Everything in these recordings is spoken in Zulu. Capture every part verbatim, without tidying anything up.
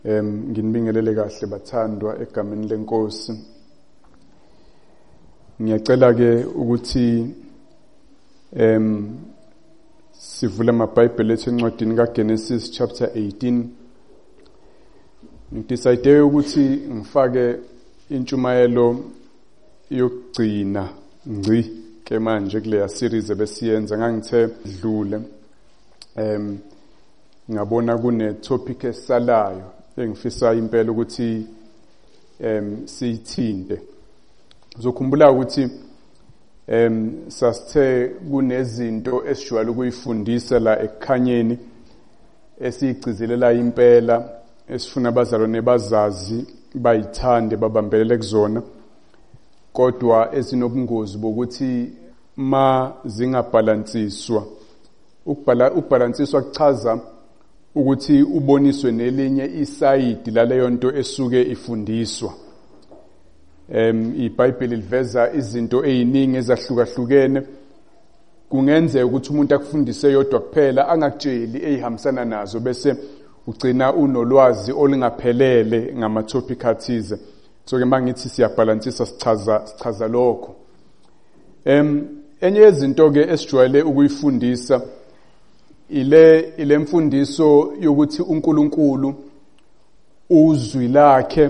Em nginibingelele kahle bathandwa egameni lenkosi. Ngiyacela ke ukuthi em sivule amabhayibheli ethu encwadini kaGenesis chapter eighteen. Ngidecide ukuthi ngifake intshumayelo yokugcina ngci ke manje kule series ebesiyenza ngangithe dlule. Em ngabona kune topic esalayo engifisa impela ukuthi em siyithinte. Uzokhumbula ukuthi em sasithe kunezinto esijwayele ukuyifundisa la ekukhanyeni esiyigcizelela impela esifuna abazalwane bazazi bayithande babambelele kuzona, kodwa ezinobungozi bokuthi ma zingabhalansiswa. Ukubhala ukubhalansiswa kuchaza ukuthi uboniswe nelinye isayidi laleyo nto esuke ifundiswa. Em iBhayibheli liveza izinto eziningi ezahlukahlukene. Kungenzeka ukuthi umuntu akufundise yodwa kuphela angakutsheli ezihambisana nazo bese ugcina unolwazi olungaphelele ngama topic athize. So ke mangithi siyabhalansisa sichaza sichaza lokho. Em enye yezinto ke esijwayele ukuyifundisa ile ile mfundiso yokuthi uNkulunkulu uzwi lakhe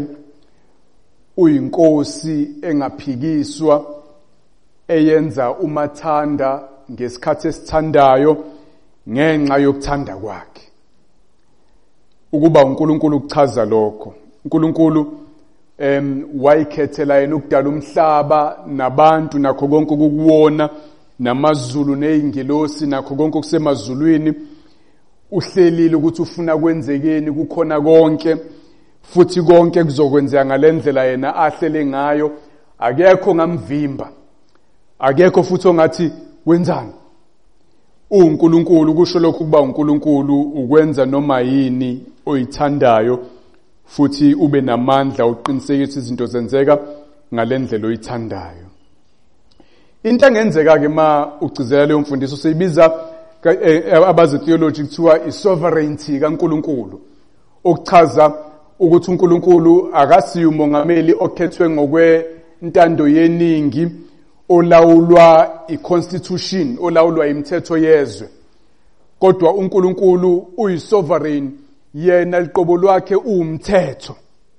uyinkosi engaphikiswa eyenza umathanda ngesikhathi esithandayo ngenxa yokuthanda kwakhe. Ukuba uNkulunkulu ukuchaza lokho. uNkulunkulu em wayikhethela yena ukudala umhlaba nabantu nakho konke ukukuwona namazulu nezingilosi nakho konke okusemazulwini. Uhlelile ukuthi ufuna kwenzekeni kukhona konke, futhi konke kuzokwenzeka ngalendlela yena ahlele ngayo. Akekho ngamvimba, akekho futhi ongathi wenzani. uNkulunkulu kusho lokho kuba uNkulunkulu ukwenza noma yini oyithandayo futhi ube namandla uqinisekisa izinto zenzeka ngalendlela oyithandayo. Into engenzeka ke ma ugcizelela leyo mfundiso seyibiza abazi theology kuthiwa isovereignty kaNkulunkulu, okuchaza ukuthi uNkulunkulu akasiyo umongameli okhethwe ngokwentando yeningi olawulwa iconstitution, olawulwa imithetho yezwe, kodwa uNkulunkulu uyisovereign, yena liqobo lwakhe uumthetho.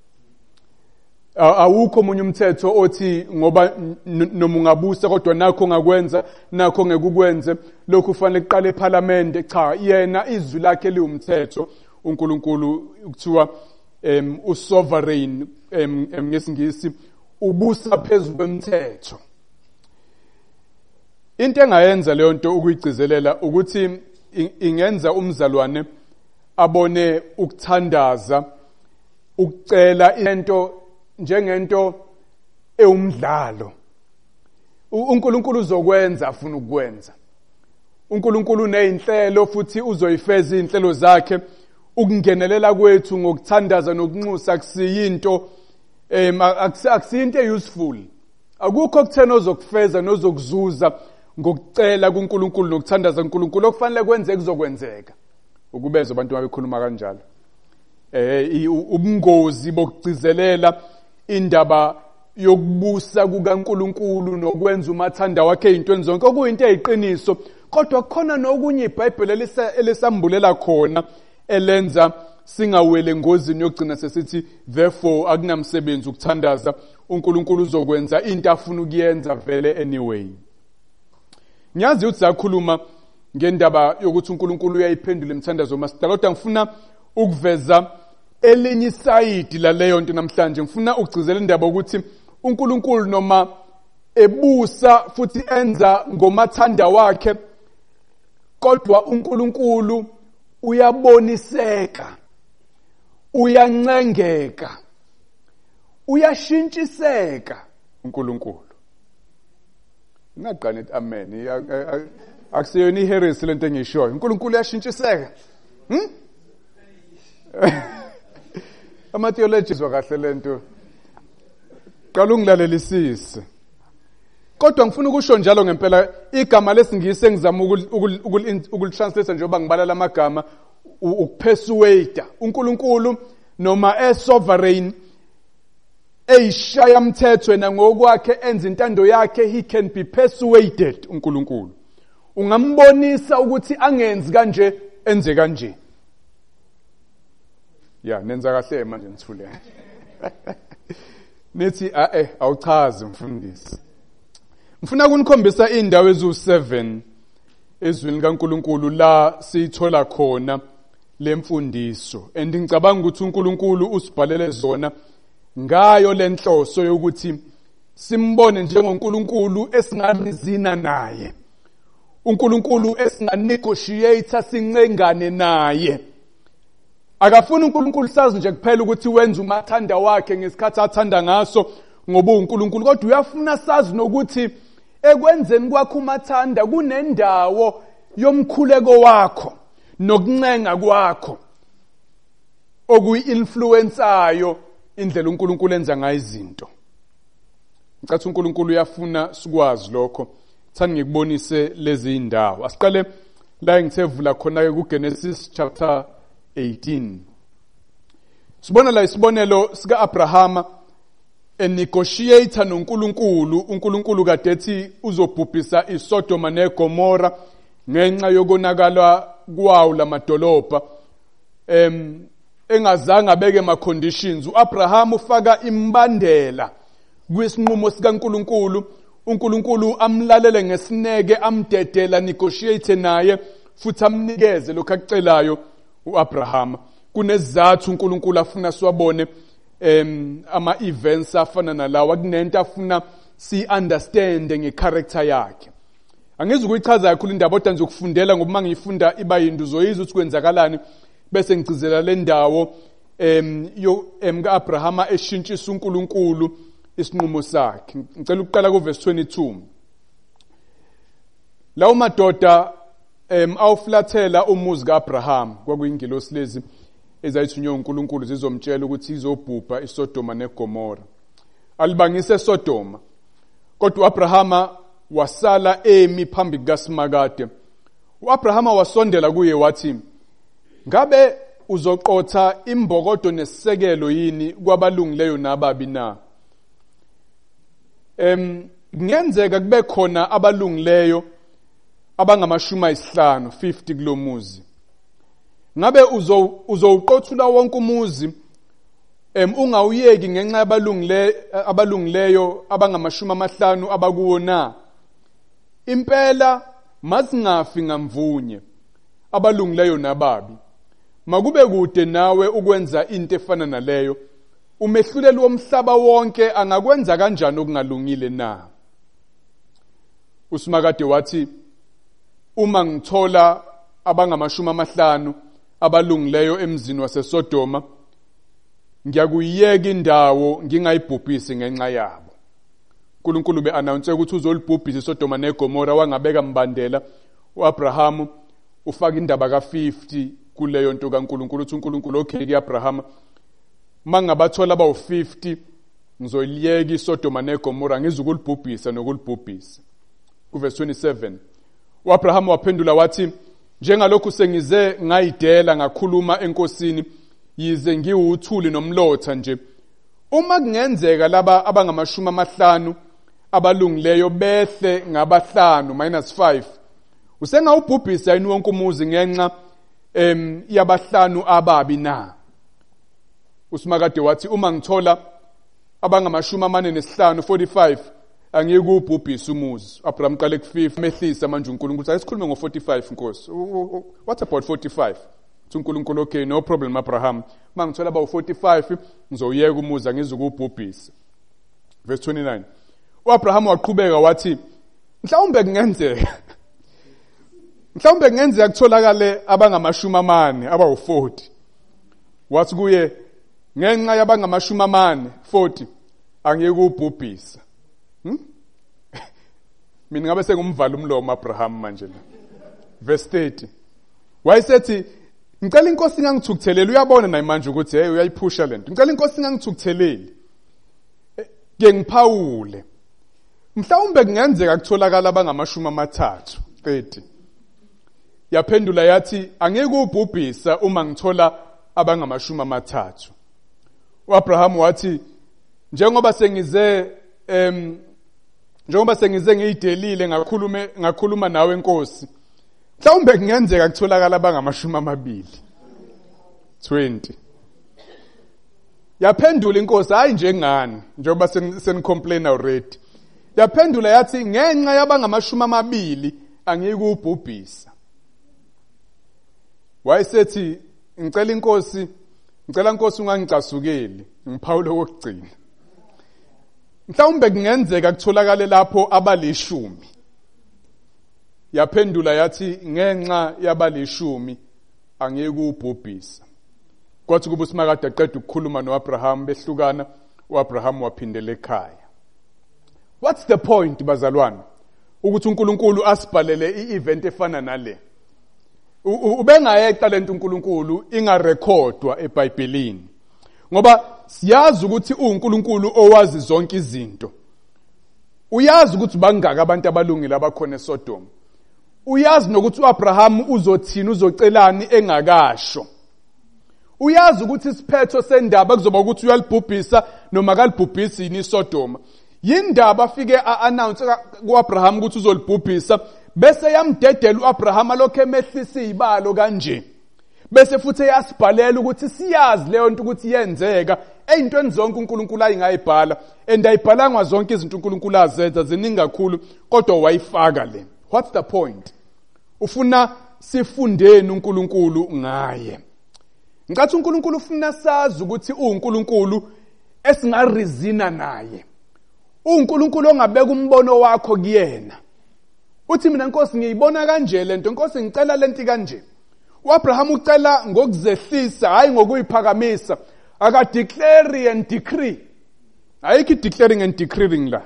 Awukho omunye umthetho othi ngoba noma ungabusa kodwa nakho ngakwenza nakho ngekukwenze lokhu kufanele kuqale eParliament. Cha, yena izwi lakhe liwumthetho. uNkulunkulu kuthiwa em usovereign em ngesingisi ubusa phezulu kwemthetho. Into engayenza leyo nto ukuyigcizelela ukuthi ingenza umzalwane abone ukuthandaza ukucela into njengento eumdlalo. uNkulunkulu uzokwenza afuna ukwenza. uNkulunkulu nezinhlelo futhi uzoyifeza izinhlelo zakhe. Ukungenelela kwethu ngokuthandaza nokunxusa akusiyinto em akusiyinto useful. Akukho okuthena ozokufeza nozokuzuza ngokucela kuNkulunkulu nokuthandaza uNkulunkulu. Okufanele kwenzeke kuzokwenzeka. Ukubeza abantu babekhuluma kanjalo. Eh ubungozi bokugcizelela indaba yokubusa kukaNkulunkulu nokwenza umathanda wakhe ezintweni zonke okuyinto eyiqiniso, kodwa kukhona nokunye iBhayibheli elisambulela khona elenza singawele engozini yokugcina sesithi therefore akunamsebenzi ukuthandaza, uNkulunkulu uzokwenza into afuna ukuyenza vele anyway. Ngiyazi ukuthi sakhuluma ngendaba yokuthi uNkulunkulu uyayiphendula imithandazo master, kodwa ngifuna ukuveza elinye isayidi laleyo nto namhlanje. Ngifuna ukugcizela indaba ukuthi uNkulunkulu noma ebusa futhi enza ngomathanda wakhe, kodwa uNkulunkulu uyaboniseka, uyancengeka, uyashintshiseka uNkulunkulu. Ngaqala amen. Akusiyona iheresy lento engishoyo. uNkulunkulu uyashintshiseka. Hm? Ama theologies wakahle lento. Qala ungilalelisise. Kodwa ngifuna ukusho njalo ngempela igama lesingisi engizama ukulitranslate njengoba ngibalala amagama ukupersuade. uNkulunkulu noma e-sovereign, eyishaya mthetho na ngokwakhe enza intando yakhe, he can be persuaded uNkulunkulu. Ungambonisa ukuthi angenzi kanje, enze kanje. Ya, nenza kahle manje nithule. Nithi a eh awuchazi mfundisi. Ngifuna ukunikhombisa indawo ezu seven ezwini kaNkulunkulu la sithola khona lemfundiso. And ngicabanga ukuthi uNkulunkulu usibhalele zona ngayo lenhloso yokuthi simbone njengoNkulunkulu esingalizina naye. uNkulunkulu esinganegotiate sincengane naye. Akafuni uNkulunkulu sazi nje kuphela ukuthi wenza umathanda wakhe ngesikhathi athanda ngaso ngoba uNkulunkulu, kodwa uyafuna sazi nokuthi ekwenzeni kwakho umathanda kunendawo yomkhuleko wakho nokuncenga kwakho okuyi-influenceayo indlela uNkulunkulu enza ngayo izinto. Ngicathi uNkulunkulu uyafuna sikwazi lokho. Thani ngikubonise lezi indawo. Asiqale la engithevula khona ke kuGenesis chapter eighteen. Sibona la isibonelo sika Abrahama enegotiator noNkulunkulu. uNkulunkulu kade ethi uzobhubhisa iSodoma neGomora ngenxa yokonakala kwawo lamadolobha. Em engazange abeke ama conditions. uAbraham ufaka imbandela kwisinqumo sikaNkulunkulu. uNkulunkulu amlalele ngesineke, amdedela, negotiate naye futhi amnikeze lokho akucelayo uAbraham. Kunezathu uNkulunkulu afuna siwabone em ama events afana nalawa, kunento afuna si understand ngecharacter yakhe. Angizi ukuyichaza kakhulu indaba kodwa nje ukufundela ngoba mangifunda iba yinto uzoyiza ukuthi kwenzakalani bese ngicizela le ndawo em yo em kaAbrahama eshintshisa uNkulunkulu isinqumo sakhe. Ngicela ukuqala ku verse twenty-two. Lawo madoda em awuflathela umuzi kaAbraham, kwakuyingilosi lezi ezayithunywa uNkulunkulu zizomtshela ukuthi izobhubha iSodoma neGomora. Alibangise eSodoma. Kodwa uAbrahama wasala emi phambi kukaSimakade. uAbrahama wasondela kuye wathi, ngabe uzoqotha imbokodo nesisekelo yini kwabalungileyo nababi na? Em ngenzeka kube khona abalungileyo abangamashumi ayisihlanu fifty kulomuzi. Ngabe uzo uzowuqothula wonke umuzi em ungawuyeki ngenxa yabalungileyo abalungileyo abangamashumi amahlanu abakuwo na? Impela masingafi ngamvunye abalungileyo nababi. Makube kude nawe ukwenza into efana naleyo. Umehluleli womhlaba wonke angakwenza kanjani okungalungile na? uSimakade wathi, uma ngithola abangamashumi amahlanu abalungileyo emzini waseSodoma, ngiyakuyiyeka indawo ngingayibhubhisi ngenxa yabo. uNkulunkulu be-announce ukuthi uzolibhubhisa iSodoma neGomora, wangabeka mbandela. uAbraham ufaka indaba ka fifty kuleyo nto kaNkulunkulu. uthi uNkulunkulu, okay ke Abraham, mangabathola abawu fifty ngizoyiyeka iSodoma neGomora, ngizokulibhubhisa nokulibhubhisa. Ku verse twenty-seven. uAbraham waphendula wathi, njengalokhu sengize ngayidela ngakhuluma enkosini, yize ngiwuthuli nomlotha nje. Uma kungenzeka laba abangamashumi amahlanu abalungileyo behle ngabahlanu minus five, usengawubhubhisa yini wonke umuzi ngenxa em yabahlanu ababi na? uSimakade wathi, uma ngithola abangamashumi amane nesihlanu forty-five, angiyekubhubhisa umuzi. Abraham qale ku fifty, mehlisa manje uNkulunkulu uthi asikhulume ngo forty-five Nkosi. What about forty-five? uNkulunkulu, okay, no problem Abraham. Mangithola aba forty-five ngizoyeka umuzi, angizukubhubhisa. Verse twenty-nine. uAbraham waqhubeka wathi, mhlawumbe kungenzeka mhlawumbe kungenzeka kutholakale abangamashumi amane abawu forty. Wathi kuye, ngenxa yabangamashumi amane forty angiyekubhubhisa. Hmm? Mina ngabe sengumvala umlomo Abraham manje la. Verse thirty. Wayesethi, ngicela inkosi ingangithukutheleli. Uyabona naye manje ukuthi hey uyayiphusha lento. Ngicela inkosi ingangithukutheleli. Ke ngiphawule. Mhlawumbe kungenzeka kutholakala abangamashumi amathathu thirty. Yaphendula yathi, angeke ubhubhisa uma ngithola abangamashumi amathathu. uAbraham wathi njengoba sengize em njengoba sengize ngiyidelile ngakhuluma ngakhuluma nawe Nkosi, mhlawumbe kungenzeka kutholakala abangamashumi amabili twenty. Yaphendula Inkosi, hayi nje ngani njengoba senicomplain already. Yaphendula yathi ngenxa yabangamashumi amabili angikubhubhisa. Wayesethi ngicela Inkosi, ngicela Nkosi ungangicasukeli, ngiphawulo kokugcina. Mhlawumbe kungenzeka kutholakale lapho abalishumi. Yaphendula yathi ngenxa yabalishumi angikubhubhisa. Kwathi kuba uSimakade aqeda ukukhuluma noAbraham behlukana, uAbraham waphindela ekhaya. What's the point bazalwane? Ukuthi uNkulunkulu asibhalele i-event efana nale. Ubengayeqa lento uNkulunkulu ingarekhodwa eBhayibhelini. Ngoba siyazi ukuthi uNkulunkulu owazi zonke izinto. Uyazi ukuthi bangaka abantu abalungile abakhona eSodom. Uyazi nokuthi uAbraham uzothina uzocelani engakasho. Uyazi ukuthi isiphetho sendaba kuzoba ukuthi uyalibhubhisa noma akalibhubhisi yini iSodom. Yindaba afike a-announce kuAbraham ukuthi uzolibhubhisa, bese yamdedela uAbraham alokho emehlisa izibalo kanje. Bese futhi yasibhalela ukuthi siyazi leyo nto ukuthi yenzeka ezintweni zonke uNkulunkulu ayingayibhala, and ayibhalanga zonke izinto uNkulunkulu azenza ziningi kakhulu kodwa wayifaka le. What's the point? Ufuna sifundeni uNkulunkulu ngaye. Ngathi uNkulunkulu ufuna sazi ukuthi uNkulunkulu esingarizina naye. uNkulunkulu ongabeka umbono wakho kuyena. Uthi mina Nkosi ngiyibona kanje lento, Nkosi ngicela lento kanje. uAbraham ucela ngokuzehlisa hayi ngokuyiphakamisa. Aka declare and decree. Ayikho declaring and decreeing la.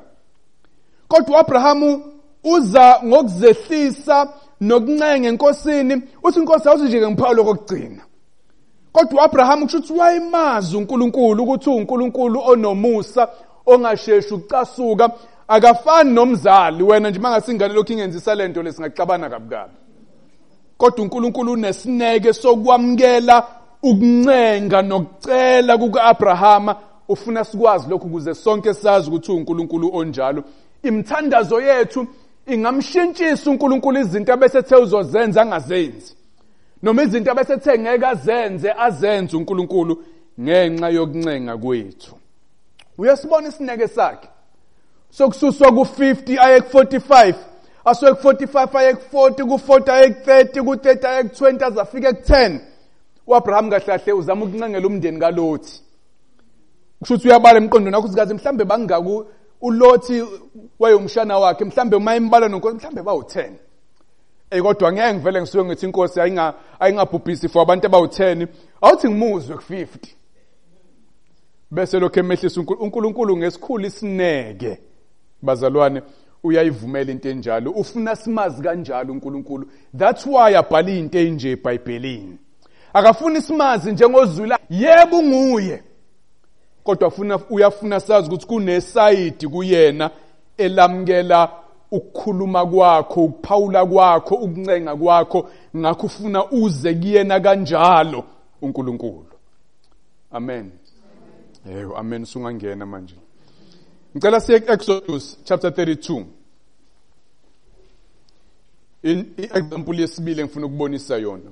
Kodwa uAbraham uza ngokuzehlisa nokuncenga enkosini. Uthi Nkosi awuthi nje ngiphawulo kokugcina. Kodwa uAbraham kusho ukuthi wayimazi uNkulunkulu ukuthi uNkulunkulu onomusa ongasheshi ukucasuka, akafani nomzali. Wena nje mangasingane lokho ingenzisa lento lesingaxabana kabukabi. Kodwa uNkulunkulu unesineke sokwamukela ukuncenga nokucela kukaAbraham. Ufuna sikwazi lokho ukuze sonke sazi ukuthi uNkulunkulu onjalo. Imthandazo yethu ingamshintshisa uNkulunkulu izinto abesethe uzozenza angazenzi, noma izinto abesethe ngeke azenze azenze uNkulunkulu ngenxa yokuncenga kwethu. Uyasibona isineke sakhe sokususwa ku fifty aye ku forty-five, asuke ku forty-five aye ku forty, ku forty aye ku thirty, ku thirty aye ku twenty, azafika ku ten. uAbraham kahlahle uzama ukuncengela umndeni kaLothi. Kusho ukuthi uyabala emqondweni wakho sikazi mhlambe bangaku uLothi wayomshana wakhe, mhlambe mayembala noNkosi mhlambe bawu ten. Eh kodwa ngeke ngivele ngisuke ngithi Inkosi ayinga ayingabhubhisi for abantu abawu ten, awuthi ngimuzwe ku fifty. Bese lokho emehlisa uNkulunkulu ngesikhulu isineke bazalwane uyayivumela into enjalo. Ufuna simazi kanjalo uNkulunkulu. That's why abhala into enje eBhayibhelini. Akafuni simazi njengozwila yebo nguye, kodwa ufuna uyafuna sazi ukuthi kunesayidi kuyena elamkela ukukhuluma kwakho, ukuphawula kwakho, ukuncenga kwakho. Ngakho ufuna uze kuyena kanjalo uNkulunkulu. Amen. Yebo, amen. Sungangena manje. Ngicela siye Exodus chapter thirty-two. In example yesibili ngifuna ukubonisa yona.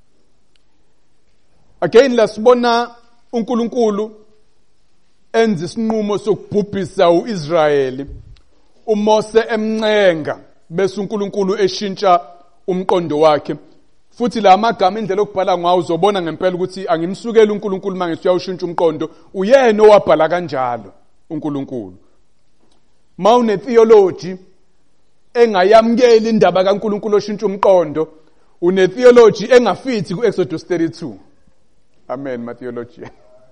Again lasibona uNkulunkulu enza isinqumo sokubhubhisa uIsrayeli. uMose emncenga bese uNkulunkulu eshintsha umqondo wakhe. Futhi la magama indlela okubhala ngawo uzobona ngempela ukuthi angimsukeli uNkulunkulu manje uyawushintsha umqondo, uyena owabhala kanjalo uNkulunkulu. Mawune theology engayamkeli indaba kaNkulunkulu oshintsha umqondo, une theology engafithi kuExodus thirty-two. Amen, my theologian.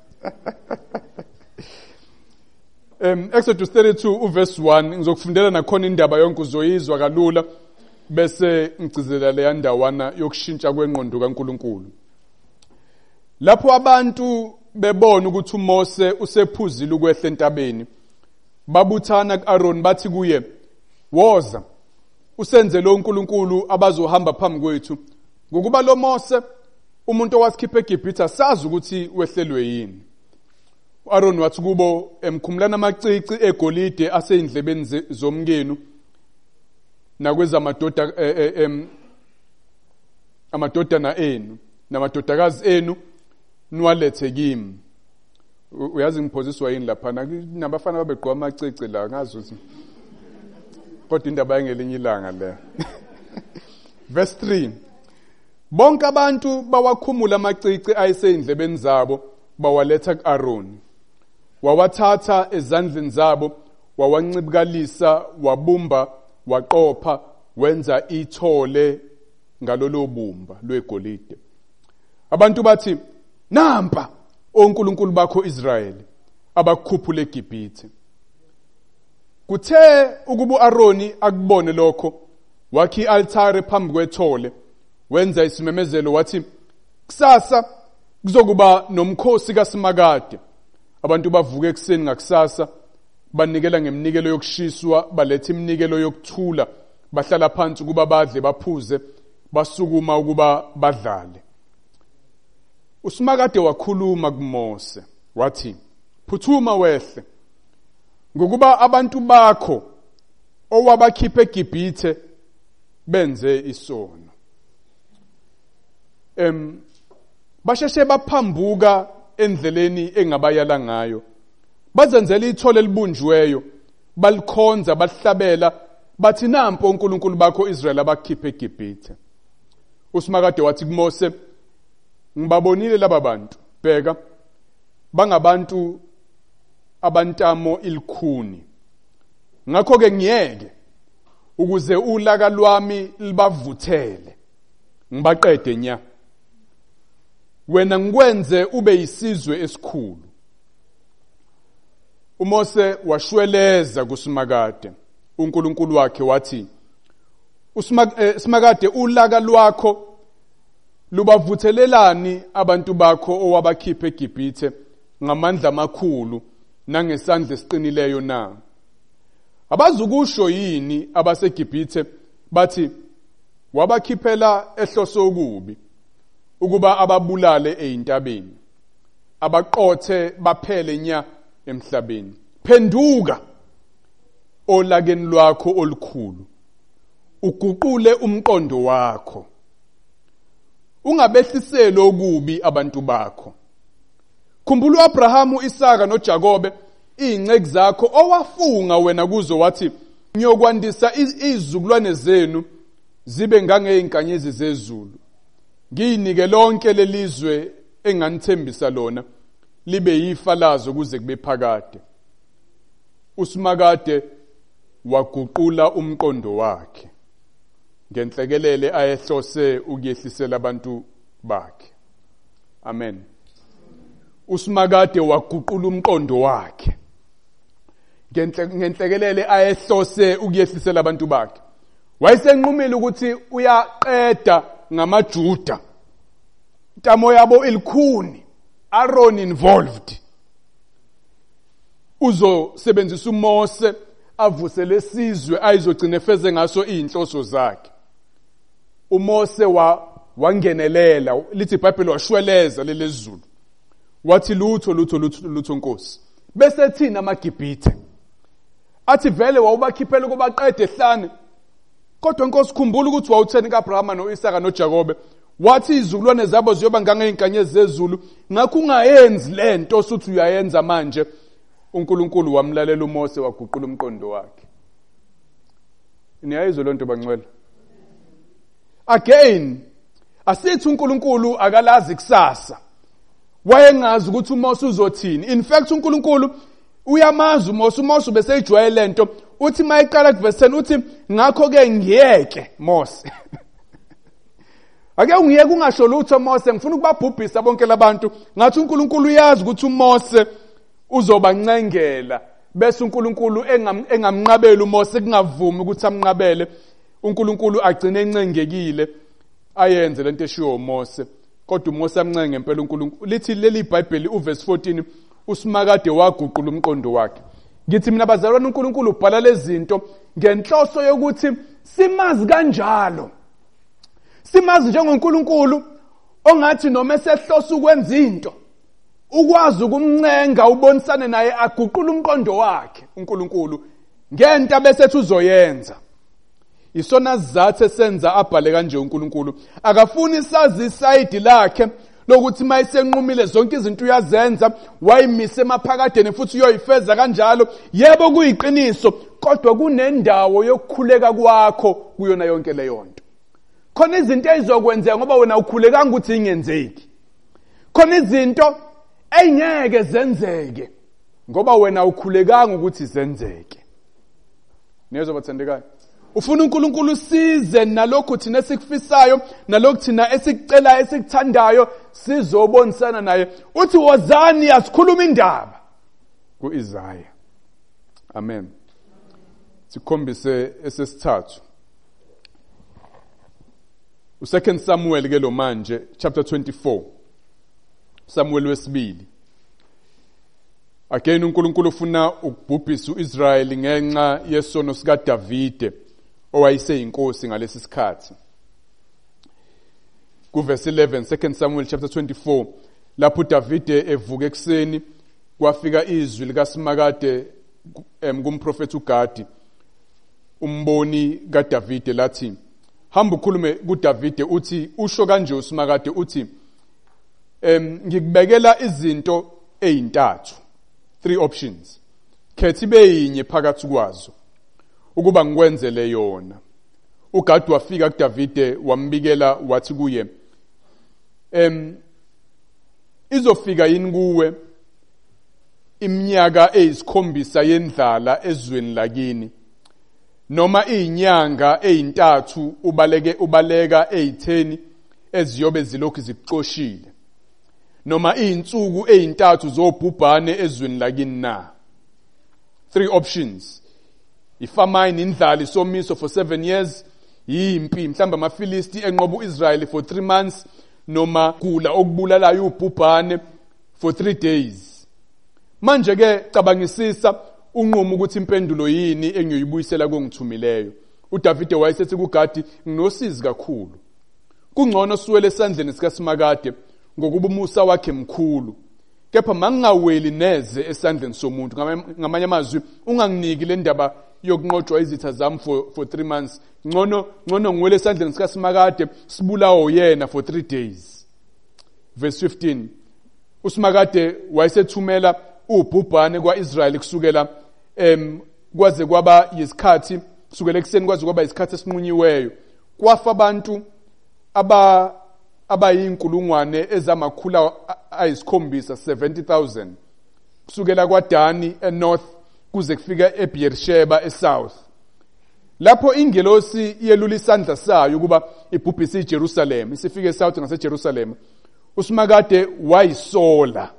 um Exodus thirty-two uverse one ngizokufundela nakhona indaba yonke uzoyizwa kalula. Bese ngicizela le yandawana yokushintsha kwenqondo kaNkulunkulu. Lapho abantu bebona ukuthi uMose usephuzile ukwehla entabeni, babuthana kuAaron bathi kuye, "Woza, usenze lo uNkulunkulu abazohamba phambi kwethu. Ngokuba lo Mose umuntu owasikhipha eGibhithe sazi ukuthi wehlelwe yini." u-Aaron wathi kubo, emkhumulana amacici egolide aseyindlebeni zomkenu nakwezamadoda em amadodana enu namadodakazi enu niwalethe kimi. Uyazi ngiphoziswa yini lapha nabafana babegqwa amacici la ngazi ukuthi kodwa indaba yengelinye ilanga le. Verse three. Bonke abantu bawakhumula amacici ayeseyindlebeni zabo bawaletha ku-Aaron. Wawathatha ezandleni zabo, wawancibikalisa, wabumba, waqopha, wenza ithole ngalolo bumba lwegolide. Abantu bathi, nampa onkulunkulu bakho Israyeli abakukhuphule eGibhithe. Kuthe ukuba u-Aroni akubone lokho, wakhi i-altare phambi kwethole, wenza isimemezelo wathi, kusasa kuzokuba nomkhosi kaSimakade. Abantu bavuka ekuseni ngakusasa, banikela ngeminikelo yokushiswa, baletha iminikelo yokuthula, bahlala phansi kuba badle baphuze, basukuma ukuba badlale. uSimakade wakhuluma kuMose wathi, phuthuma wehle, ngokuba abantu bakho owabakhipha eGibhithe benze isono. Em basheshe baphambuka endleleni engabayala ngayo, bazenzela ithole libunjweyo, balikhonza, bahlabela, bathi nampo uNkulunkulu bakho Israyeli abakhipha eGibhithe. uSimakade wathi kuMose, ngibabonile laba bantu, bheka, bangabantu abantamo ilikhuni. Ngakho ke ngiyeke ukuze ulaka lwami libavuthele, ngibaqede nya. Wena ngikwenze ube yisizwe esikhulu. uMose washweleza kuSimakade uNkulunkulu wakhe wathi, uSimakade, ulaka lwakho lubavuthelelani abantu bakho owabakhipha eGibhithe ngamandla amakhulu nangesandla esiqinileyo na? Abazukusho yini abaseGibhithe bathi, wabakhiphela ehloso okubi, ukuba ababulale eintabeni, abaqothe baphele nya emhlabeni? Phenduka olakeni lwakho olukhulu, uguqule umqondo wakho, ungabehlisele okubi abantu bakho. Khumbula uAbrahamu, Isaka noJakobe, ingceki zakho owafunga wena kuzo wathi, ngiyokwandisa izizukulwane zenu zibe ngangeinkanyezi zezulu. Ngiyinike lonke lelizwe enganithembisa lona, libe yifa lazo kuze kube phakade. uSimakade waguqula umqondo wakhe ngenhlekelele ayehlose ukuyehlisela abantu bakhe. Amen. uSimakade waguqula umqondo wakhe ngenhlekelele ayehlose ukuyehlisela abantu bakhe. Wayesenqumile ukuthi uyaqeda ngamaJuda, intamo yabo ilikhuni, Aaron involved. Uzosebenzisa uMose avuse lesizwe ayizogcina efeze ngaso inhloso zakhe. uMose wa wangenelela, lithi iBhayibheli washweleza lelezulu. Wathi lutho lutho lutho lutho Nkosi. Bese thina amaGibhithe athi vele wawubakhiphela kubaqede ehlane. Kodwa Nkosi, khumbula ukuthi wawutheni kaAbrahama noIsaka noJakobe, wathi izizukulwane zabo ziyoba ngangeinkanyezi zezulu, ngakho ungayenzi lento osuthi uyayenza manje. uNkulunkulu wamlalela uMose, waguqula umqondo wakhe. Niyayizwa lonto bangcwele? Again, asithi uNkulunkulu akalazi kusasa. Wayengazi ukuthi uMose uzothini. In fact uNkulunkulu uyamazi uMose, uMose beseyijwayele lento. Uthi mayiqala kuverse ten uthi, ngakho ke ngiyeke Mose. Ake ungiyeke ungasho lutho Mose, ngifuna ukubabhubhisa bonke labantu. Ngathi uNkulunkulu uyazi ukuthi uMose uzobancengela, bese uNkulunkulu engamnqabeli uMose, kungavumi ukuthi amnqabele. uNkulunkulu agcine encengekile ayenze lento eshiwo uMose, kodwa uMose amncenge ngempela uNkulunkulu. Lithi leli iBhayibheli uverse fourteen, uSimakade waguqula umqondo wakhe. Ngithi mina bazalwane, uNkulunkulu ubhala lezi zinto ngenhloso yokuthi simazi kanjalo. Simazi njengoNkulunkulu ongathi noma esehlosa ukwenza into ukwazi ukumncenga ubonisane naye aguqule umqondo wakhe uNkulunkulu ngento abesethi uzoyenza. Isona sizathu esenza abhale kanje uNkulunkulu. Akafuni sazi isayidi lakhe lokuthi mayisenqumile zonke izinto uyazenza, wayimise emaphakadeni futhi uyoyifeza kanjalo. Yebo kuyiqiniso, kodwa kunendawo yokukhuleka kwakho kuyona yonke leyo nto. Khona izinto ezizokwenzeka ngoba wena ukhulekanga ukuthi ingenzeki. Khona izinto engeke zenzeke ngoba wena ukhulekanga ukuthi zenzeke. Niyezwa bathandekayo? Ufuna uNkulunkulu size nalokho thina esikufisayo, nalokho thina esikucelayo, esikuthandayo, sizobonisana naye. Uthi wozani asikhuluma indaba kuIsaya. Amen. Sikhombise esesithathu. U-Second Samuel ke lo manje chapter twenty-four. Samuel wesibili. Again uNkulunkulu ufuna ukubhubhisa uIsrael ngenxa yesono sika Davide owayeseyinkosi ngalesi sikhathi. Ku verse eleven, Second Samuel chapter twenty-four, lapho Davide evuka ekseni kwafika izwi likaSimakade kumprofeti uGadi, umboni kaDavide, lathi, hamba ukhulume kuDavide uthi, usho kanje uSimakade uthi, em ngikubekela izinto ezintathu, three options. Khetha ibe yinye phakathi kwazo ukuba ngikwenzele yona. uGadi wafika kuDavide wambikela wathi kuye, em izofika yini kuwe iminyaka eyisikhombisa yendlala ezweni lakini, noma izinyanga ezintathu ubaleke ubaleka ezitheni eziyobe zilokhu zikuxoshile, noma izinsuku ezintathu zobhubhane ezweni lakini na? Three options. Ifamine, indlala, isomiso for seven years, yimpi mhlamba amaFilisti enqoba uIsrael for three months, noma kula okubulalayo ubhubhane for three days. Manje ke cabangisisa unquma ukuthi impendulo yini engiyoyibuyisela kongithumileyo. uDavide wayesethi kuGadi, nginosizi kakhulu. Kungcono suwele esandleni sikaSimakade ngokuba umusa wakhe mkhulu. Kepha mangingaweli neze esandleni somuntu. Ngamanye amazwi unganginiki le ndaba yokunqotshwa izitha zami for for three months. Ngcono ngcono ngiwele esandleni sikaSimakade sibulawo yena for three days. Verse fifteen. uSimakade wayesethumela ubhubhane kwaIsrael kusukela em kwaze kwaba yisikhathi kusukela ekseni kwaze kwaba isikhathi esinqunyiweyo. Kwafa abantu aba abayinkulungwane ezamakhulu ayisikhombisa seventy thousand kusukela kwaDani enorth kuze kufika eBeersheba esouth. Lapho ingelosi yelula isandla sayo kuba ibhubhise iJerusalem, isifike esouth ngaseJerusalem, uSimakade wayisola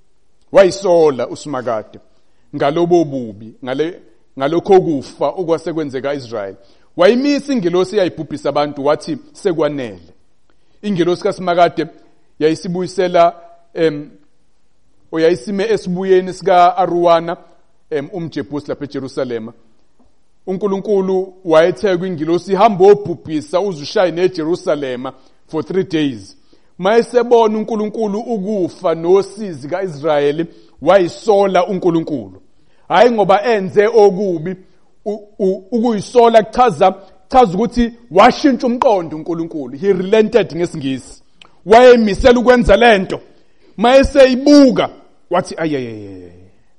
wayisola uSimakade ngalobo bubi, ngale ngalokho kufa okwasekwenzeka Israel. Wayimisa ingelosi yayibhubhisa abantu wathi sekwanele. Ingelosi kaSimakade yayisibuyisela em oyayisime esibuyeni sika Aruwana em umJebusi lapha eJerusalem. uNkulunkulu wayethe kwingelosi, hamba obhubhisa uzushaye neJerusalem for three days. Mayesebona uNkulunkulu ukufa nosizi kaIsrael, wayisola uNkulunkulu. Hayi ngoba enze okubi, ukuyisola kuchaza chaza ukuthi washintsha umqondo uNkulunkulu. He relented ngesingisi. Wayemisela ukwenza lento. Mayeseyibuka wathi ayayeye.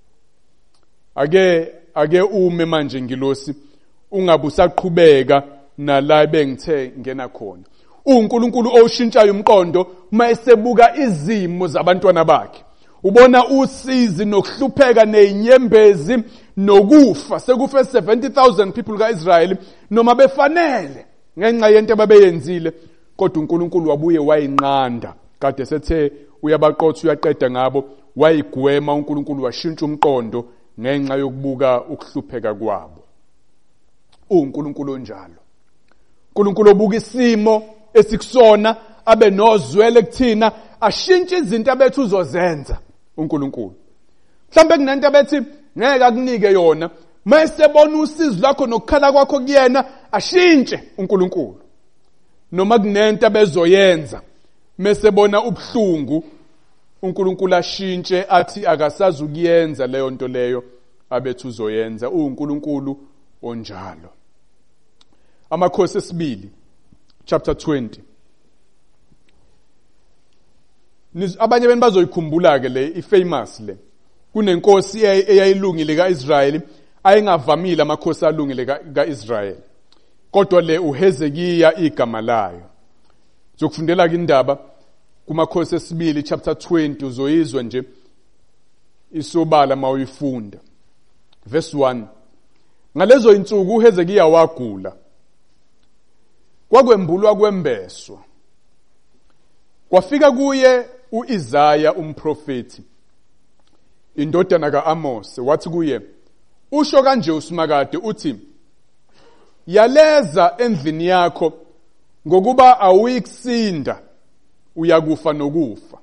Ake ake ume manje ngilosi ungabusaqhubeka nala bengithe ngena khona. uNkulunkulu oshintshayo umqondo mayesebuka izimo zabantwana bakhe. Ubona usizi nokuhlupheka nezinyembezi nokufa sekufe seventy thousand people kaIsrael noma befanele ngenxa yento ababeyenzile, kodwa uNkulunkulu wabuye wayinqanda. Kade sethe uyabaqotha uyaqeda ngabo, wayigwema uNkulunkulu washintsha umqondo ngenxa yokubuka ukuhlupheka kwabo. uNkulunkulu onjalo. uNkulunkulu obuka isimo esikusona abe nozwele kuthina, ashintshe izinto abethu uzozenza uNkulunkulu. Mhlambe kunento abethi ngeke akunike yona, mayesebona usizo lakho nokukhala kwakho kuyena, ashintshe uNkulunkulu. Noma kunento abezoyenza mesebona ubhlungu uNkulunkulu ashintshe athi akasazi ukuyenza leyo nto leyo abethu uzoyenza. uNkulunkulu onjalo. Amakhosi esibili chapter twenty. Abanye beni bazoyikhumbula ke le ifamous le. Kunenkosi eyayilungile kaIsrayeli, ayengavamile amakhosi alungile kaIsrayeli. Kodwa le uHezekiya igama layo. Zokufundela ke indaba kumakhosi esibili chapter twenty, uzoyizwa nje isobala mawuyifunda. Verse one. Ngalezo insuku uHezekiya wagula. Kwakwembulwa kwembeswa. Kwafika kuye uIsaya umprofeti, indodana kaAmose, wathi kuye, usho kanje uSimakade uthi, yaleza endlini yakho ngokuba awuyikusinda, uyakufa nokufa.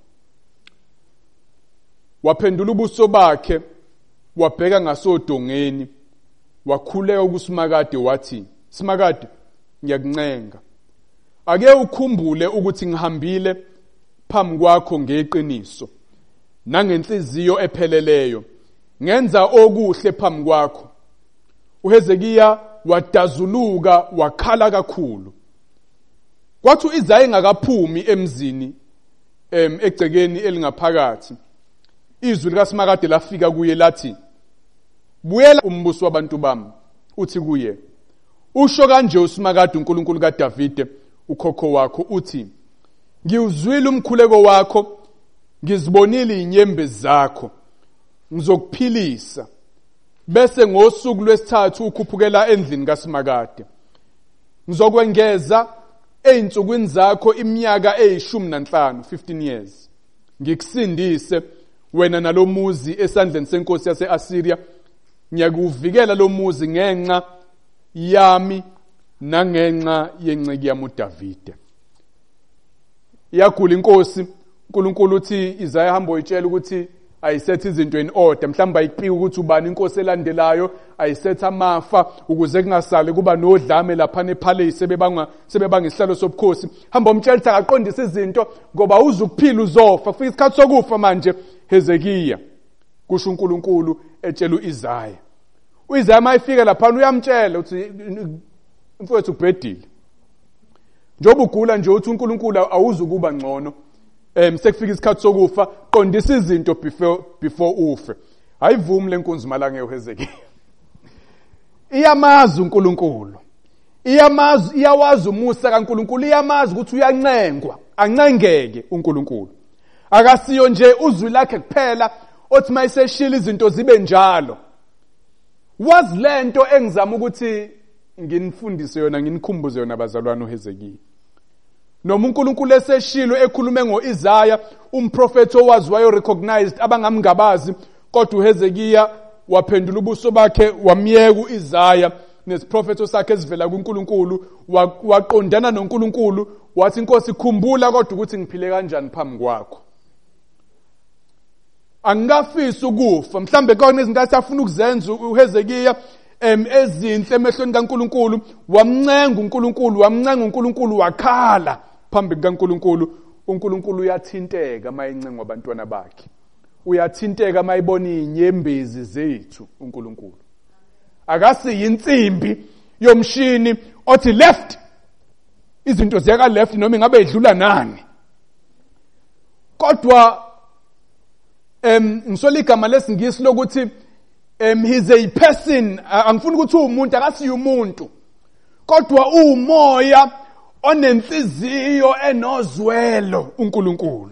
Waphendula ubuso bakhe, wabheka ngasodongeni, wakhuleka kuSimakade wathi, Simakade, ngiyakuncenga, ake ukhumbule ukuthi ngihambile phambi kwakho ngeqiniso nangenhliziyo epheleleyo, ngenza okuhle phambi kwakho. uHezekiya wadazuluka, wakhala kakhulu. Kwathi uIsaya engakaphumi emzini em egcekeni elingaphakathi, izwi likaSimakade lafika kuye lathi, buyela umbuso wabantu bami. Uthi kuye, usho kanje uSimakade uNkulunkulu kaDavide ukhokho wakho uthi, ngiwuzwile umkhuleko wakho, ngizibonile inyembezi zakho, ngizokuphilisa. Bese ngosuku lwesithathu ukhuphukela endlini kaSimakade. Ngizokwengeza einsukwini zakho iminyaka eyishumi nanhlanu, fifteen years. Ngikusindise wena nalomuzi esandleni senkosi yase-Assyria. Ngiyakuvikela lo muzi ngenxa yami nangenxa yenceki yami uDavide. Iyagula inkosi, uNkulunkulu uthi Isaya hamba uyitshela ukuthi ayisethe izinto in order, mhlawumbe ayipiki ukuthi ubani inkosi elandelayo, ayisethe amafa ukuze kungasali kuba nodlame lapha nePalace sebebanga sebebanga isihlalo sobukhosi. Hamba umtshela ukuthi akaqondise izinto ngoba uzukuphila uzofa, kufika isikhathi sokufa manje. Hezekiya kusho uNkulunkulu etshela uIsaya. uIsaya mayifika lapha uyamtshela ukuthi mfowethu ubhedile. Njoba ugula nje uthi uNkulunkulu awuzukuba ngcono. Em sekufika isikhathi sokufa, qondisa izinto before before ufe. Ayivumi lenkunzi malanga eHezekiya. Iyamazi uNkulunkulu. Iyamazi iyawazi umusa kaNkulunkulu, iyamazi ukuthi uyancengwa, ancengeke uNkulunkulu. Akasiyo nje uzwi lakhe kuphela othi mayiseshila izinto zibe njalo. Wazi lento engizama ukuthi nginifundise yona, nginikhumbuze yona abazalwane uHezekiya. Noma uNkulunkulu eseshilo ekhulume ngoIsaya, umprofeti owaziwayo recognized abangamngabazi, kodwa uHezekiya waphendula ubuso bakhe wamyeka uIsaya nesiprofeto sakhe esivela kuNkulunkulu, waqondana noNkulunkulu, wathi inkosi khumbula kodwa ukuthi ngiphile kanjani phambi kwakho. Angafisa ukufa, mhlambe khona izinto asafuna ukuzenza uHezekiya em ezinhle emehlweni kaNkulunkulu, wamncenga uNkulunkulu, wamncenga uNkulunkulu, wakhala phambi kaNkulunkulu. uNkulunkulu uyathinteka mayincengwa abantwana bakhe, uyathinteka mayibona inyembezi zethu. uNkulunkulu akasiyi insimbi yomshini othi left, izinto ziyaka left noma ingabe idlula nani. Kodwa em ngisola igama lesingisi lokuthi em he's a person, angifuni ukuthi umuntu, akasiyi umuntu, kodwa umoya onenhliziyo enozwelo. uNkulunkulu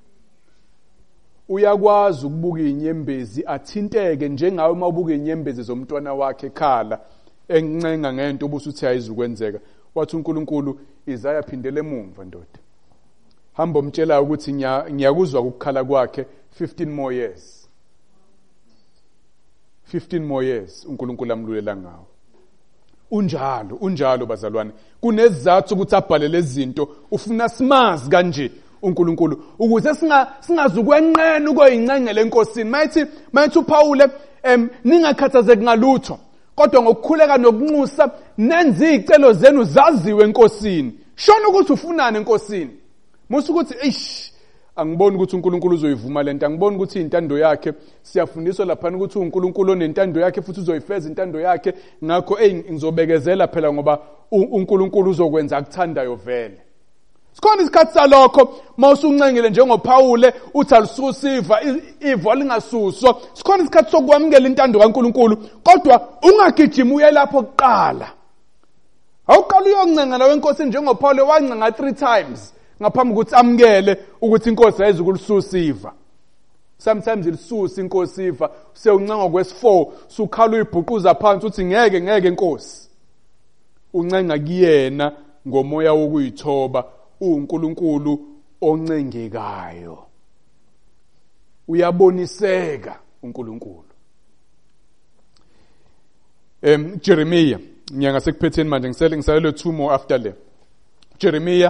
uyakwazi ukubuka inyembezi athinteke njengawe mawubuka inyembezi zomntwana wakhe khala encenga ngento obusuthi ayizukwenzeka. Wathi uNkulunkulu, Isaya phindele emumva ndoda, hamba umtshela ukuthi ngiyakuzwa ukukhala kwakhe, fifteen more years, fifteen more years uNkulunkulu amlulela ngawo. Unjalo, unjalo bazalwane, kunezathu ukuthi abhale lezi zinto, ufuna simazi kanje uNkulunkulu ukuze singa singazukwenqena ukoyincengela enkosini. Mayithi mayithi uPaul em ningakhathazeki ngalutho, kodwa ngokukhuleka nokunxusa nenze izicelo zenu zaziwe enkosini. Shona ukuthi ufunani enkosini. Musu ukuthi eish angiboni ukuthi uNkulunkulu uzoyivuma lento, angiboni ukuthi intando yakhe. Siyafundiswa lapha ukuthi uNkulunkulu onentando yakhe futhi uzoyifeza intando yakhe. Ngakho hey ngizobekezela phela ngoba uNkulunkulu uzokwenza akuthandayo vele. Sikhona isikhathi salokho mawusuncengile njengoPaul uthi alisusiva ivo lingasuswa. Sikhona isikhathi sokwamukela intando kaNkulunkulu kodwa ungagijima uye lapho kuqala. Awuqala uyoncenga la wenkosi njengoPaul wancenga three times ngaphambi ukuthi amukele ukuthi inkosi ayeze ukulisusiva. Sometimes ilisusa inkosi iva sewuncenga kwesi four sukhala uyibhuquza phansi uthi ngeke ngeke inkosi. Uncenga kuyena ngomoya wokuyithoba uNkulunkulu oncengekayo. Uyaboniseka uNkulunkulu. Em Jeremiah nyanga sekuphetheni manje ngisele ngisalele two more after le. Jeremiah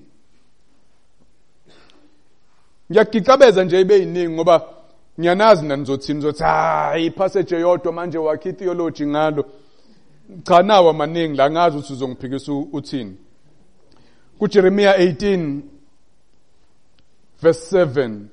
ngiyakicabeza nje ibe yiningi ngoba ngiyanazi nanizothini nizothi hayi ipassage yodwa manje wakhe theology ngalo. Cha nawa maningi la ngazi ukuthi uzongiphikisa uthini. Ku Jeremiah eighteen verse seven.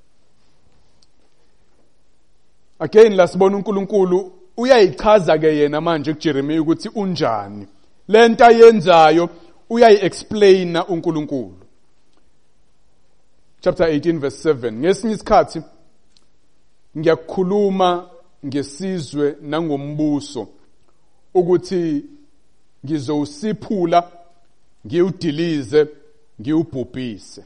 Again la sibona uNkulunkulu uyayichaza ke yena manje kuJeremiah ukuthi unjani. Lento ayenzayo uyayi-explaina uNkulunkulu. Chapter eighteen verse seven. Ngesinye isikhathi ngiyakukhuluma ngesizwe nangombuso ukuthi ngizowusiphula ngiwudilize ngiwubhubhise.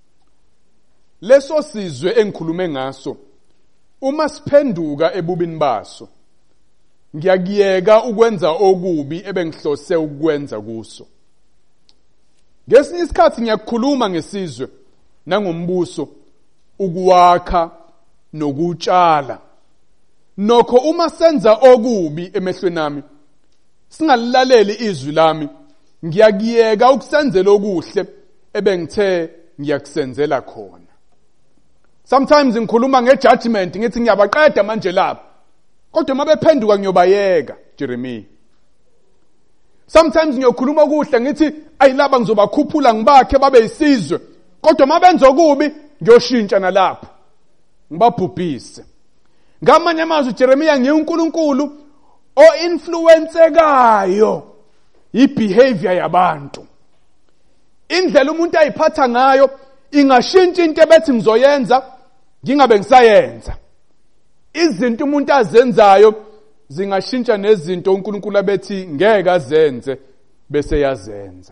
Leso sizwe engikhulume ngaso uma siphenduka ebubini baso ngiyakiyeka ukwenza okubi ebengihlose ukwenza kuso. Ngesinye isikhathi ngiyakukhuluma ngesizwe nangombuso ukuwakha nokutshala. Nokho uma senza okubi emehlweni nami singalilaleli izwi lami ngiyakiyeka ukusenzela okuhle ebengithe ngiyakusenzela khona. Sometimes ngikhuluma ngejudgment ngithi ngiyabaqeda manje lapha kodwa mabephenduka ngiyobayeka Jeremiah. Sometimes ngiyokhuluma okuhle ngithi ayilaba ngizobakhuphula ngibakhe babe yisizwe kodwa mabenza okubi ngiyoshintsha nalapho ngibabhubhise. Ngamanye amazwi Jeremiah ngiuNkulunkulu o-influencekayo i-behavior yabantu. Indlela umuntu ayiphatha ngayo ingashintsha into ebethi ngizoyenza ngingabe ngisayenza. Izinto umuntu azenzayo zingashintsha nezinto uNkulunkulu abethi ngeke azenze bese yazenza.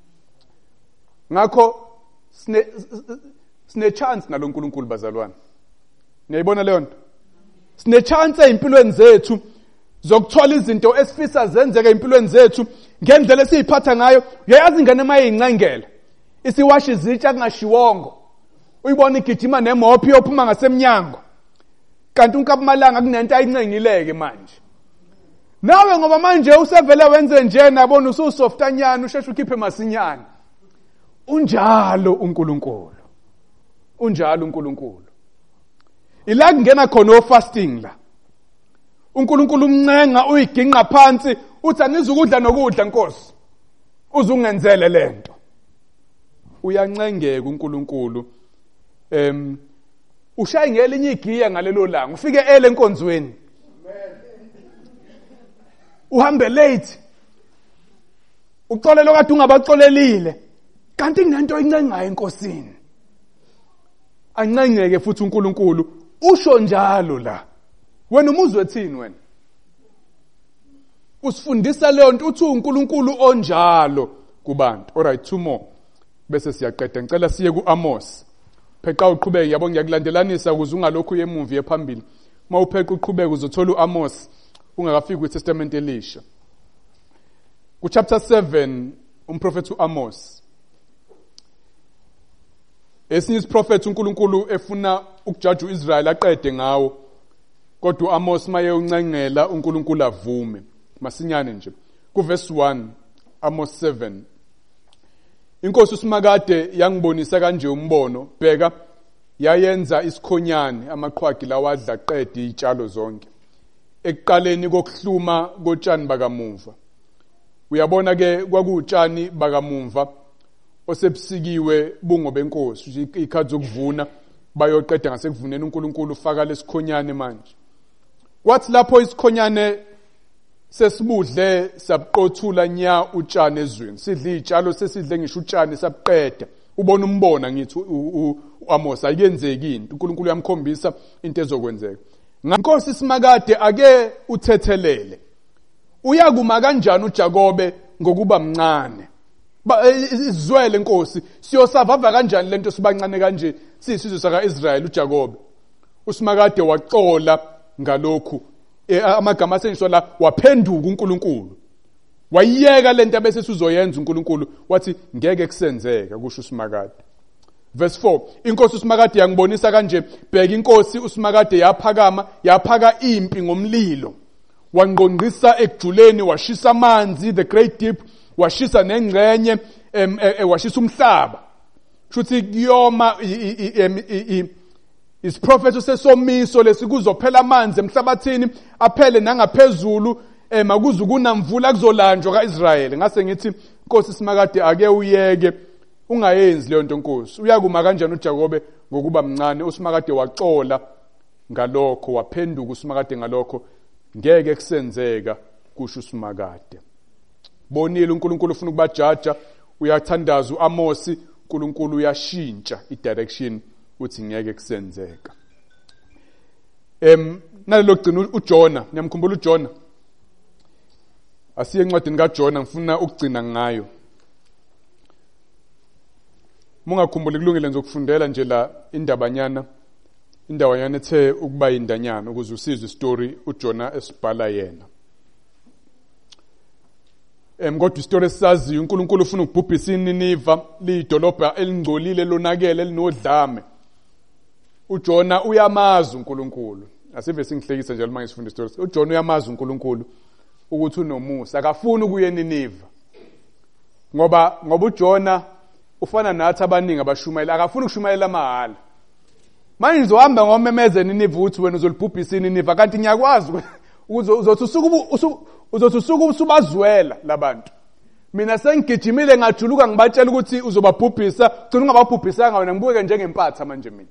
Ngakho sine sine chance nalo uNkulunkulu bazalwane. Niyayibona leyo nto? Sine chance empilweni zethu zokuthola izinto esifisa zenzeke empilweni zethu ngendlela esiyiphatha ngayo. Uyayazi ingane mayincengela isiwashi izitsha kungashiwongo uyibona igijima nemophi yophuma ngasemnyango kanti uNkapumalanga kunento ayincengileke manje. Nawe ngoba manje usevele wenze nje nabona ususoftanyana usheshe ukhiphe masinyana. Unjalo uNkulunkulu. Unjalo uNkulunkulu. Ila kungena khona o fasting la. uNkulunkulu umncenga uyiginqa phansi uthi anizukudla nokudla Nkosi. Uzungenzele lento. Uyancengeka uNkulunkulu. Em ushaya ngelinye igiya ngalelo langa ufike ele enkonzweni. Uhambe late. Uxolelo kade ungabaxolelile. Kanti kunento encengayo enkosini. Ancengeke futhi uNkulunkulu usho njalo la. Wena umuzwe ethini wena? Usifundisa leyo nto uthi uNkulunkulu onjalo kubantu. Alright, two more. Bese siyaqeda. Ngicela siye kuAmos. Pheqa uqhubeke yabo ngiyakulandelanisa ukuze ungalokhu yemuvi ephambili. Mawupheqa uqhubeke uzothola uAmos ungakafiki kwiTestament elisha. Ku chapter seven umprofeti uAmos. Esinye isiprophet uNkulunkulu efuna ukujaja uIsrael aqede ngawo. Kodwa uAmos maye uncengela uNkulunkulu avume. Masinyane nje. Ku verse one Amos seven. Inkosi uSimakade yangibonisa kanje umbono. Bheka yayenza isikhonyane amaqhwagi lawadla qede izitshalo zonke. Ekuqaleni kokuhluma kotshani bakamuva. Uyabona ke kwakutshani bakamuva osebusikiwe bungo benkosi ikhathi zokuvuna bayoqeda ngasekuvuneni uNkulunkulu ufaka lesikhonyane manje. Kwathi lapho isikhonyane sesibudle sabuqothula nya utshani ezweni, sidle izitshalo sesidle ngisho utshani sabuqeda, ubona umbona ngithi uAmos ayenzeki into, uNkulunkulu uyamkhombisa into ezokwenzeka. Ngenkosi isimakade ake uthethelele, uyakuma kanjani uJakobe ngokuba mncane, izizwele inkosi siyosavava kanjani lento sibancane kanje sisizwe saka Israel uJakobe. Usimakade waxola ngalokhu, amagama asenjiswa la, waphenduka uNkulunkulu, wayiyeka lento bese sizoyenza uNkulunkulu, wathi ngeke kusenzeka kusho usimakade. Verse four, inkosi usimakade yangibonisa kanje, bheka inkosi usimakade yaphakama yaphaka impi ngomlilo, wangqongqisa ekujuleni, washisa amanzi, the great deep, washisa nengcenye, em washisa umhlaba. Shuthi kuyoma is prophet usesomiso lesikuzophela amanzi emhlabathini aphele nangaphezulu, emakuze kunamvula kuzolanjwa kaIsrael. Ngase ngithi inkosi simakade ake uyeke ungayenzi leyo nto nkosi. Uyakuma kanjani uJakobe ngokuba mncane? Usimakade waxola ngalokho, waphenduka usimakade ngalokho, ngeke kusenzeka kusho usimakade. Bonile uNkulunkulu ufuna ukubajaja, uyathandaza uAmosi, uNkulunkulu uyashintsha idirection uthi ngeke kusenzeka. Em nalelo gcina uJona, niyamkhumbula uJona? Asiye encwadini kaJona, ngifuna ukugcina ngayo. Mungakhumbuli kulungile nje ukufundela nje la indabanyana, indawanyana ethe ukuba indanyana ukuze usizwe istory uJona esibhala yena. Em kodwa istory esisaziyo, uNkulunkulu ufuna ukubhubhisa iNiniva, liyidolobha elingcolile lonakele elinodlame. uJona uyamazi uNkulunkulu. Asive singihlekisa njalo manje sifunda istory. uJona uyamazi uNkulunkulu ukuthi unomusa, akafuni ukuya eNiniva. Ngoba ngoba uJona ufana nathi abaningi abashumayela, akafuni ukushumayela mahala. Manje ngizohamba ngomemeze eNiniva uthi wena uzolibhubhisa iNiniva, kanti ngiyakwazi uzothi usuku uzothi usuku usubazwela labantu. Mina sengigijimile ngajuluka ngibatshela ukuthi uzobabhubhisa, ugcina ungababhubhisanga wena, ngibuke njengempatha manje mina.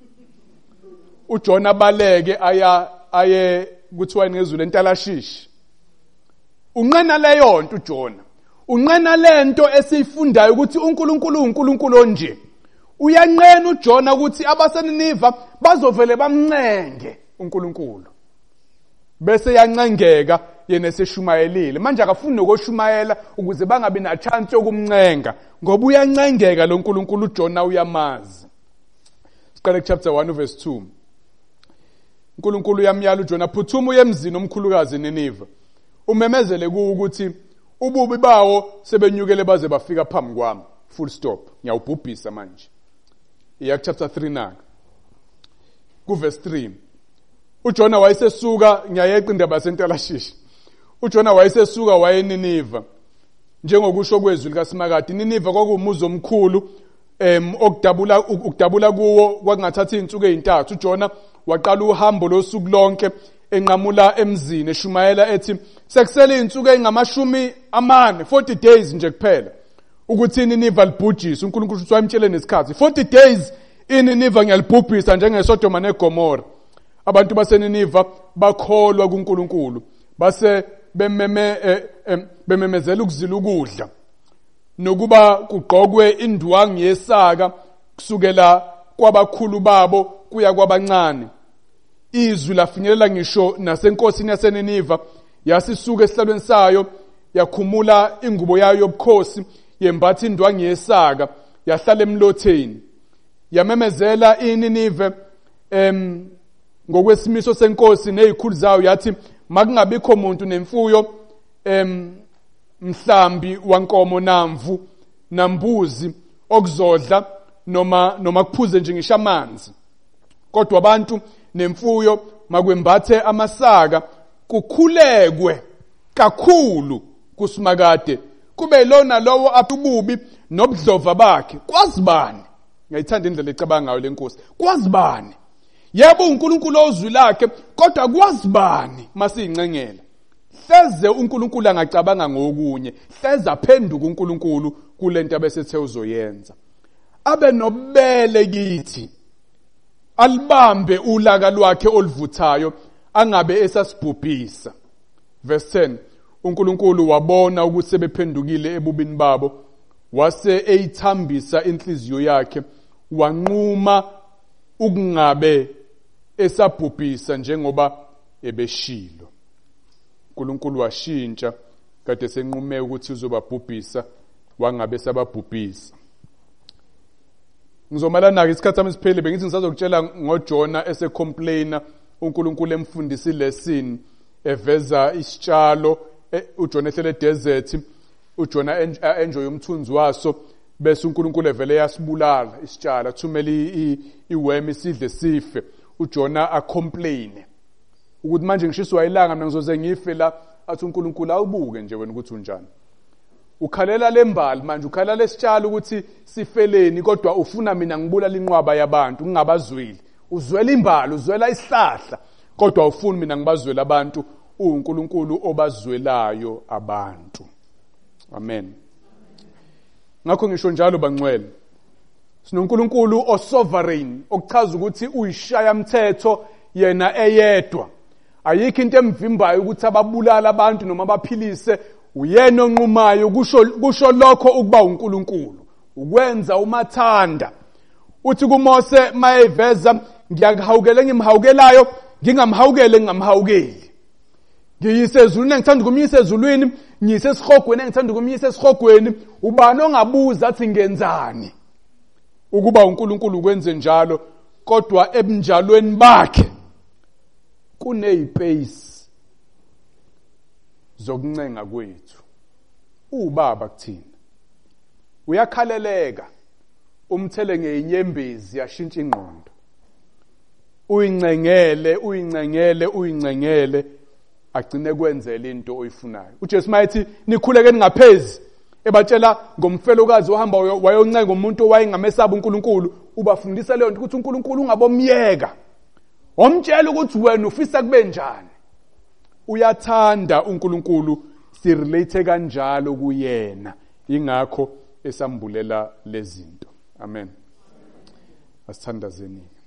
uJona baleke aya aye kuthiwa ngezulu entalashishi. Unqena leyo nto uJona. Unqena lento esiyifundayo ukuthi uNkulunkulu uNkulunkulu onje. Uyanqena uJona ukuthi abaseNiniva bazovele bamncenge uNkulunkulu. Bese yancengeka yena eseshumayelile. Manje akafuni nokoshumayela ukuze bangabi na chance yokumncenga, ngoba uyancengeka lo uNkulunkulu uJona uyamazi. Siqale chapter one verse two. uNkulunkulu uyamyala uJona, phuthuma uye emzini omkhulukazi eNiniva, umemezele kuwo ukuthi ububi bawo sebenyukele baze bafika phambi kwami. Full stop. Ngiyawubhubhisa manje. Iya chapter three naka. Ku verse three. uJona wayesesuka, ngiyayeqa indaba yaseNtalashishi. uJona wayesesuka waye eNiniva. Njengokusho kwezwi likaSimakade, iNiniva kwakuwumuzi omkhulu, em okudabula ukudabula kuwo kwakungathatha izinsuku ezintathu. uJona waqala uhambo losuku lonke enqamula emzini eshumayela ethi sekusele izinsuku ezingamashumi amane, forty days nje kuphela, ukuthi iNiniva libhujiswe. uNkulunkulu uthi wayemtshele nesikhathi, forty days iNiniva ngiyalibhubhisa njengeSodoma neGomora. Abantu baseNiniva bakholwa kuNkulunkulu, base bememe bememezela ukuzila ukudla nokuba kugqokwe indwangu yesaka kusukela kwabakhulu babo kuya kwabancane. Izwi lafinyelela ngisho nasenkosini yaseNiniva, yasisuka esihlalweni sayo, yakhumula ingubo yayo yobukhosi, yembatha indwangu yesaka, yahlala emlotheni, yamemezela iNinive em ngokwesimiso senkosi nezikhulu zayo, yathi makungabikho umuntu nemfuyo, em mhlambi wankomo namvu nambuzi okuzodla noma noma kuphuze nje ngisho amanzi, kodwa abantu nemfuyo makwembathe amasaka, kukhulekwe kakhulu kuSimakade, kube lona lowo abububi nobudlova bakhe. Kwazibani? Ngiyayithanda indlela ecabanga ngayo lenkosi. Kwazibani? Yebo uNkulunkulu ozwi lakhe, kodwa kwazibani masiyincengela? Hleze uNkulunkulu angacabanga ngokunye, hleze aphenduka uNkulunkulu kulento abesethe uzoyenza. abe nobele kithi, alibambe ulaka lwakhe oluvuthayo, angabe esasibhubhisa. Verse ten, uNkulunkulu wabona ukuthi sebephendukile ebubini babo, wase eyithambisa inhliziyo yakhe, wanquma ukungabe esabhubhisa njengoba ebeshilo. uNkulunkulu washintsha, kade senqume ukuthi uzobabhubhisa, wangabe sababhubhisa. Ngizomalana ke isikhathi sami siphele, bengithi ngisazokutshela ngoJona esecomplaina, uNkulunkulu emfundisa ilesson, eveza isitshalo, uJona ehlele desert, uJona enjoy umthunzi waso, bese uNkulunkulu evele yasibulala isitshalo, thumela iwemi sidle sife. uJona acomplaine ukuthi manje ngishiswa ilanga mina ngizoze ngife la. Athi uNkulunkulu awubuke nje wena ukuthi unjani, ukhalela lembali manje, ukhalela lesitshalo ukuthi sifeleni, kodwa ufuna mina ngibulala inqwaba yabantu ngingabazweli. Uzwela imbali, uzwela isihlahla, kodwa ufuni mina ngibazwela abantu. uNkulunkulu obazwelayo abantu. Amen. Ngakho ngisho njalo bangcwele, sinoNkulunkulu o-sovereign, okuchaza ukuthi uyishaya mthetho yena eyedwa. Ayikho into emvimbayo ukuthi ababulala abantu noma abaphilise. Uyena onqumayo, kusho kusho lokho ukuba uNkulunkulu, ukwenza umathanda. Uthi kuMose mayeveza, ngiyahawukela ngimhawukelayo, ngingamhawukele ngingamhawukeli. Ngiyise ezulwini engithanda ukumyisa ezulwini, ngiyise esihogweni engithanda ukumyisa esihogweni. Ubani ongabuza athi ngenzani? Ukuba uNkulunkulu ukwenze njalo, kodwa ebunjalweni bakhe kuneyipace zokuncenga kwethu. Ubaba kuthina uyakhaleleka, umthele ngeinyembezi yashintsha ingqondo, uyincengele uyincengele uyincengele agcine kwenzela into oyifunayo. uJesu mayethi nikhuleke ningaphezi, ebatshela ngomfelokazi ohamba wayoncenga umuntu owayengamesaba uNkulunkulu, ubafundisa leyo nto ukuthi uNkulunkulu ungabomyeka, omtshela ukuthi wena ufisa kube njani. Uyathanda uNkulunkulu, sirelate kanjalo kuyena, ingakho esambulela lezinto. Amen. Asithandazeni.